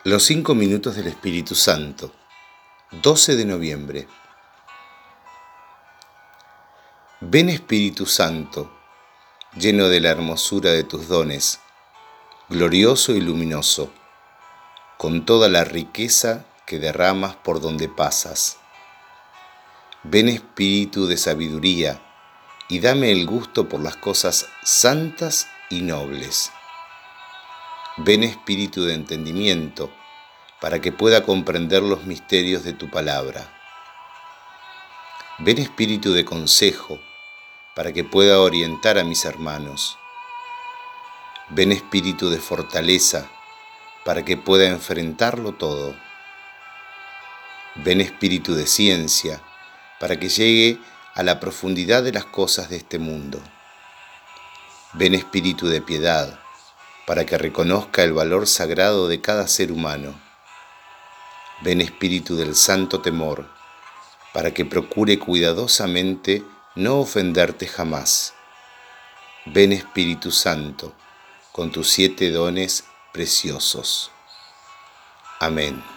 Los 5 minutos del Espíritu Santo, 12 de noviembre. Ven Espíritu Santo, lleno de la hermosura de tus dones, glorioso y luminoso, con toda la riqueza que derramas por donde pasas. Ven Espíritu de sabiduría, y dame el gusto por las cosas santas y nobles. Ven Espíritu de entendimiento, para que pueda comprender los misterios de tu palabra. Ven Espíritu de consejo, para que pueda orientar a mis hermanos. Ven Espíritu de fortaleza, para que pueda enfrentarlo todo. Ven Espíritu de ciencia, para que llegue a la profundidad de las cosas de este mundo. Ven Espíritu de piedad, para que reconozca el valor sagrado de cada ser humano. Ven Espíritu del santo temor, para que procure cuidadosamente no ofenderte jamás. Ven Espíritu Santo, con tus 7 dones preciosos. Amén.